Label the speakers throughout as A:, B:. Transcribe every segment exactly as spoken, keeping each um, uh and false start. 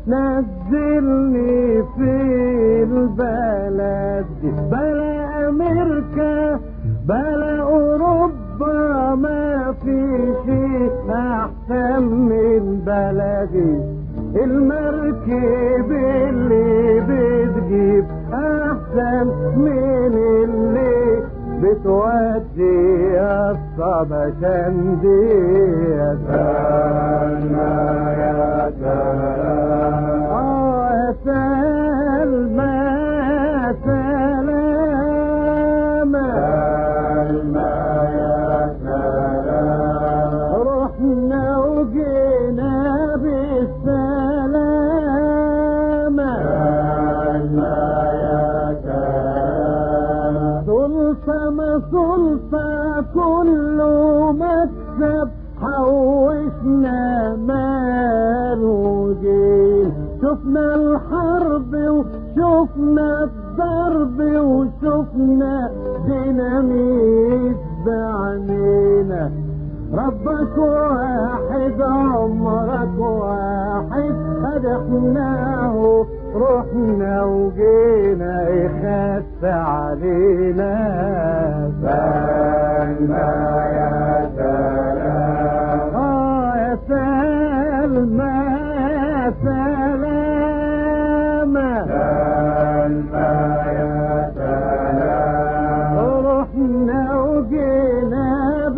A: نزلني في البلد دي، بلا امريكا بلا اوروبا، ما في شيء احسن من بلدي. المركب اللي بتجيب احسن من اللي بتودي الصبا شندية. سلمى يا سلام، اه يا سلمى سلام، سلمى يا سلام، رحنا وجينا بالسلام. سلمى يا سلام، سلطة ما سلطة كله مكسب، حوشنا مال ودين. شفنا الحرب وشفنا الضرب وشفنا ديناميت بعينينا. ربك واحد عمرك واحد، أدحناه رحنا وجينا يخف علينا. سلمى يا سلام، اه يا سلمى سلام، سلمى يا سلام، رحنا وجينا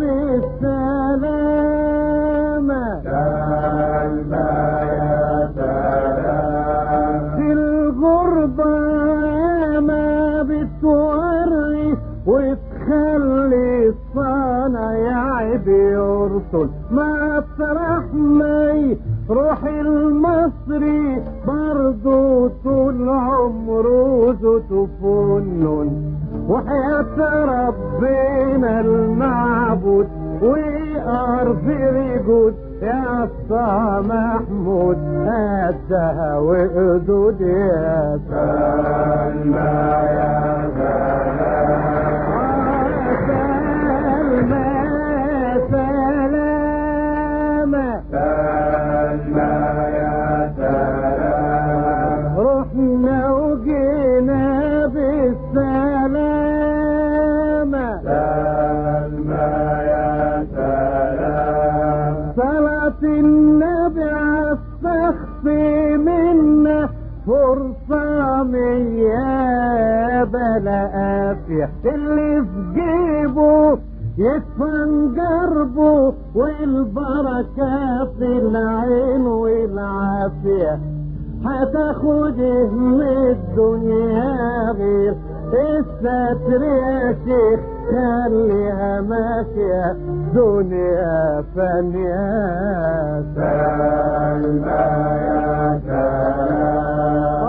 A: بالسلام. سلمى يا سلام، في الغربة ما بتوري وتخلي الصنايع بيرسل، ما تفرح مي روح المصري برضو طول عمره ذو فنون. وحياة ربنا المعبود وأرض رجود يا اسطى محمود، قدها وقدود يا سلمى يا سلام، سلام سلمى يا سلام، رحنا وجينا بالسلام. سلمى يا سلام، صلاة النبي عالسخف منا، فرصة مية بلا قافية. اللي في جيبه يدفن جربه، والبركة في العين والعافية. هتاخد من الدنيا غير الستر يا شيخ، خليها ماشية دنيا فانية. سلمى يا سلام،